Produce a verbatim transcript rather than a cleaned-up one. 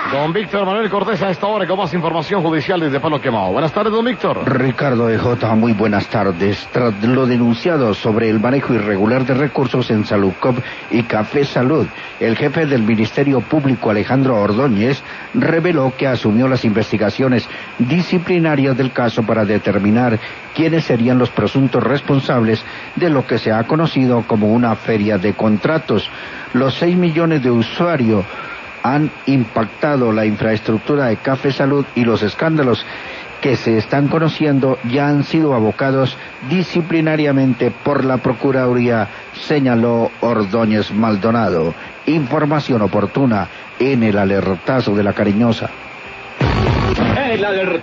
Don Víctor Manuel Cortés a esta hora con más información judicial desde Palo Quemado. Buenas tardes, don Víctor. Ricardo E J, muy buenas tardes. Tras lo denunciado sobre el manejo irregular de recursos en Saludcop y Café Salud, el jefe del Ministerio Público, Alejandro Ordóñez, reveló que asumió las investigaciones disciplinarias del caso para determinar quiénes serían los presuntos responsables de lo que se ha conocido como una feria de contratos. Los seis millones de usuarios han impactado la infraestructura de Café Salud y los escándalos que se están conociendo ya han sido abocados disciplinariamente por la Procuraduría, señaló Ordóñez Maldonado. Información oportuna en el alertazo de la Cariñosa. El alertazo.